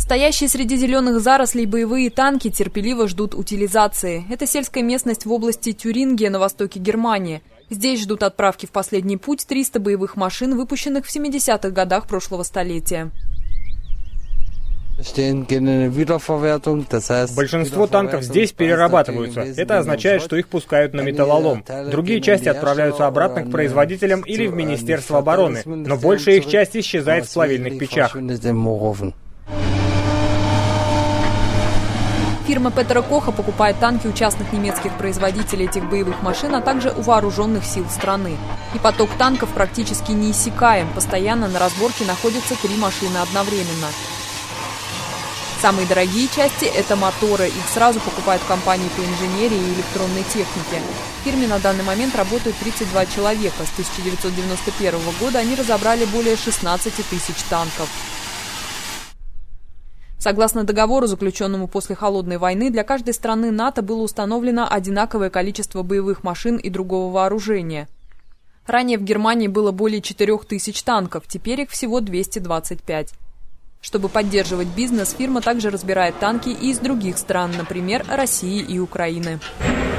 Стоящие среди зеленых зарослей боевые танки терпеливо ждут утилизации. Это сельская местность в области Тюрингия на востоке Германии. Здесь ждут отправки в последний путь 300 боевых машин, выпущенных в 70-х годах прошлого столетия. Большинство танков здесь перерабатываются. Это означает, что их пускают на металлолом. Другие части отправляются обратно к производителям или в Министерство обороны, но большая их часть исчезает в плавильных печах. Фирма Петера Коха покупает танки у частных немецких производителей этих боевых машин, а также у вооруженных сил страны. И поток танков практически неиссякаем. Постоянно на разборке находятся 3 машины одновременно. Самые дорогие части – это моторы. Их сразу покупают компании по инженерии и электронной технике. В фирме на данный момент работают 32 человека. С 1991 года они разобрали более 16 тысяч танков. Согласно договору, заключенному после Холодной войны, для каждой страны НАТО было установлено одинаковое количество боевых машин и другого вооружения. Ранее в Германии было более 4000 танков, теперь их всего 225. Чтобы поддерживать бизнес, фирма также разбирает танки и из других стран, например, России и Украины.